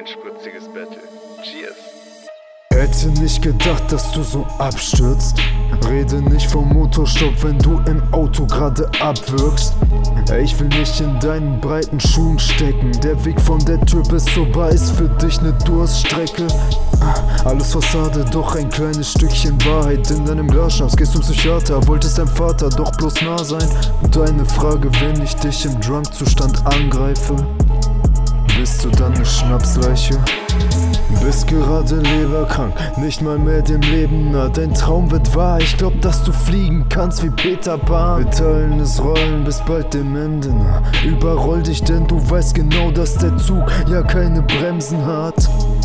ein spritziges Battle. Cheers! Hätte nicht gedacht, dass du so abstürzt. Rede nicht vom Motorstaub, wenn du im Auto gerade abwirkst. Ich will nicht in deinen breiten Schuhen stecken. Der Weg von der Tür bis zur Bar ist für dich ne Durststrecke. Alles Fassade, doch ein kleines Stückchen Wahrheit. In deinem Glasschnaps gehst zum Psychiater, wolltest dein Vater doch bloß nah sein. Deine Frage, wenn ich dich im Drunk-Zustand angreife, bist du dann ne Schnapsleiche? Bist gerade leberkrank, nicht mal mehr dem Leben nah. Dein Traum wird wahr, ich glaub, dass du fliegen kannst wie Peter Pan. Wir teilen es Rollen bis bald dem Ende nah. Überroll dich, denn du weißt genau, dass der Zug ja keine Bremsen hat.